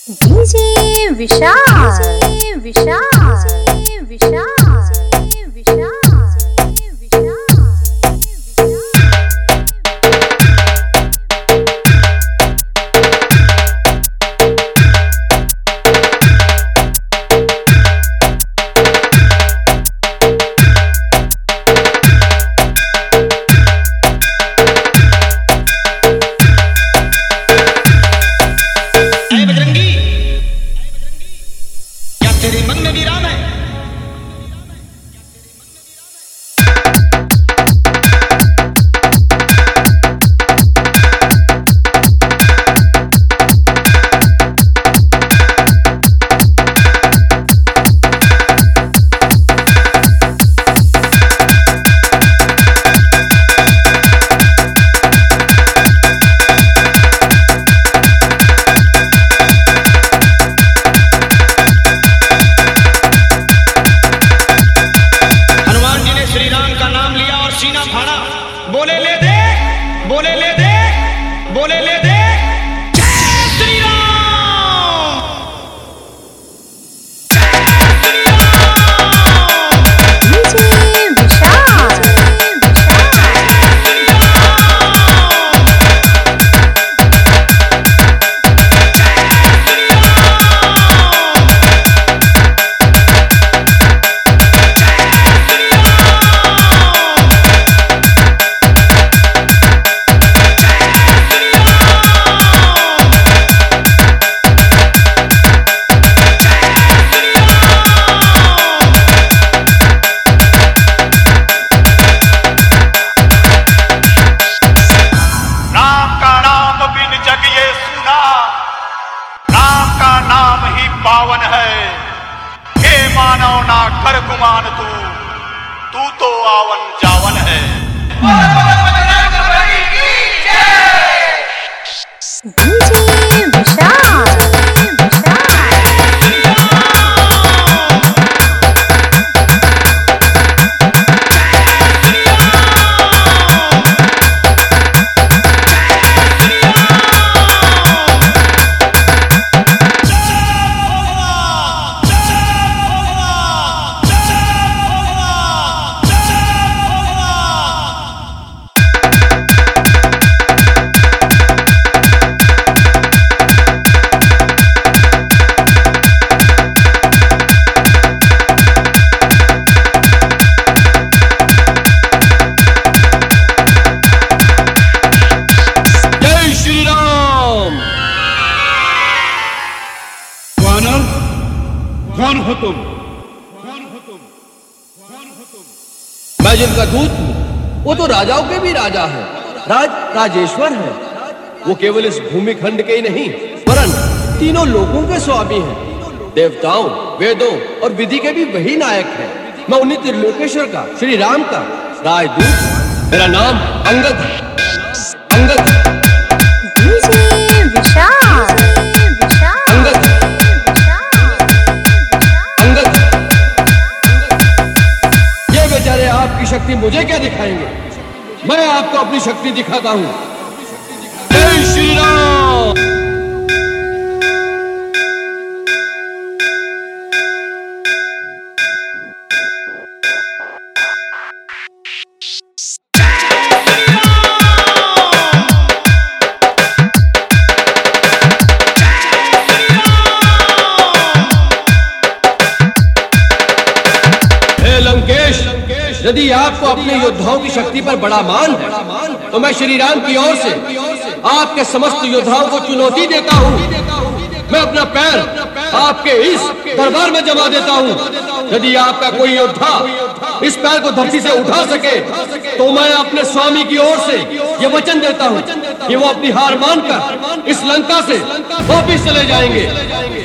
DJ विशाल विशाल विशाल विशाल बोले ले दे, बोले ले दे, बोले ले दे। जय श्री राम, जय श्री राम। डीजे विशाल पावन है हे मानव ना कर गुमान तू तो आवन जावन है। डीजे विशाल कौन हो तुम? कौन हो तुम? कौन हो तुम? मैं जिनका दूत हूँ वो तो राजाओं के भी राजा है, राजेश्वर है। वो केवल इस भूमि खंड के ही नहीं वरन तीनों लोगों के स्वामी हैं। देवताओं, वेदों और विधि के भी वही नायक है। मैं उन्हीं त्रिलोकेश्वर का, श्री राम का राजदूत। मेरा नाम अंगद है। अंगद डीजे विशाल अंगद अंगद। ये बेचारे आपकी शक्ति मुझे क्या दिखाएंगे? मैं आपको अपनी शक्ति दिखाता हूँ। जय श्री राम। यदि आपको अपने योद्धाओं की शक्ति पर बड़ा मान है तो मैं श्री राम की ओर से आपके समस्त योद्धाओं को चुनौती देता हूँ। मैं अपना पैर आपके इस दरबार में जमा देता हूँ। यदि आपका कोई योद्धा इस पैर को धरती से उठा सके तो मैं अपने स्वामी की ओर से ये वचन देता हूँ कि वो अपनी हार मानकर इस लंका से वापिस चले जाएंगे।